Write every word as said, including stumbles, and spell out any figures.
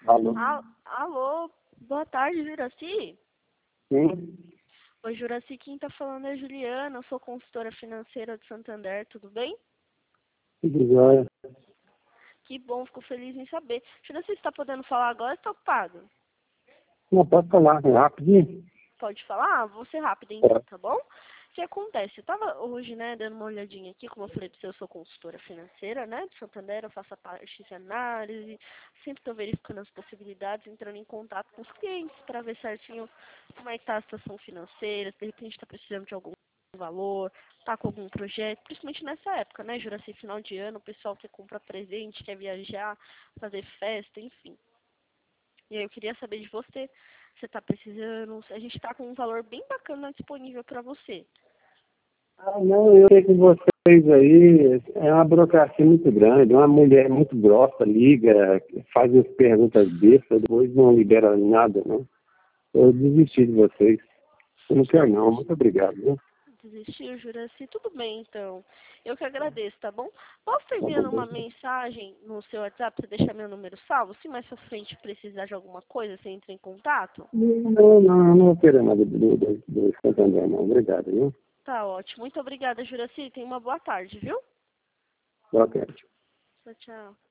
Alô? Al- Alô, boa tarde, Juraci. Sim, Oi, Juraci, quem tá falando é a Juliana, eu sou consultora financeira de Santander, tudo bem? tudo jóia. Que bom, fico feliz em saber. Juraci, você está podendo falar agora ou está ocupado? Não, pode falar rapidinho? Pode falar? Ah, vou ser rápida então, Pode. tá bom? O que acontece? Eu tava hoje, né, dando uma olhadinha aqui, como eu falei pra você, eu sou consultora financeira, né, de Santander, eu faço a parte de análise, sempre tô verificando as possibilidades, entrando em contato com os clientes para ver certinho como é que tá a situação financeira, se de repente tá precisando de algum valor, tá com algum projeto, principalmente nessa época, né, Juraci, final de ano, o pessoal quer comprar presente, quer viajar, fazer festa, enfim. E aí eu queria saber de você, você está precisando, a gente está com um valor bem bacana disponível para você. Ah, não, eu sei que vocês aí, é uma burocracia muito grande, uma mulher muito grossa, liga, faz as perguntas bestas, depois não libera nada, não. Eu desisti de vocês. Eu não quero não, muito obrigado, viu? Desistiu, Juraci? Tudo bem, então. Eu que agradeço, tá bom? Posso estar Tá bom, enviando uma bem. mensagem no seu WhatsApp para deixar meu número salvo? Se mais pra frente precisar de alguma coisa, você entra em contato? Não, não, eu não vou querer nada do, do, do Santander, não. Obrigado, viu? Tá ótimo. Muito obrigada, Juraci. Tenha uma boa tarde, viu? Boa tarde. Tchau, tchau.